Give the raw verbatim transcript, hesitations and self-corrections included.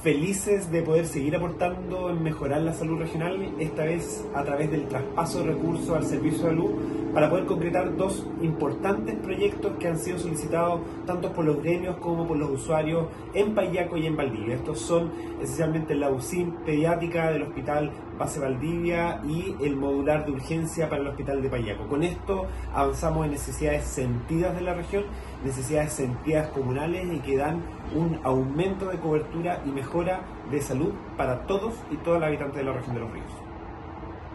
felices de poder seguir aportando en mejorar la salud regional, esta vez a través del traspaso de recursos al servicio de salud, para poder concretar dos importantes proyectos que han sido solicitados tanto por los gremios como por los usuarios en Payaco y en Valdivia. Estos son esencialmente la U C I pediátrica del Hospital Base Valdivia y el modular de urgencia para el Hospital de Payaco. Con esto avanzamos en necesidades sentidas de la región, necesidades sentidas comunales y que dan un aumento de cobertura y mejora de salud para todos y todas las habitantes de la región de Los Ríos.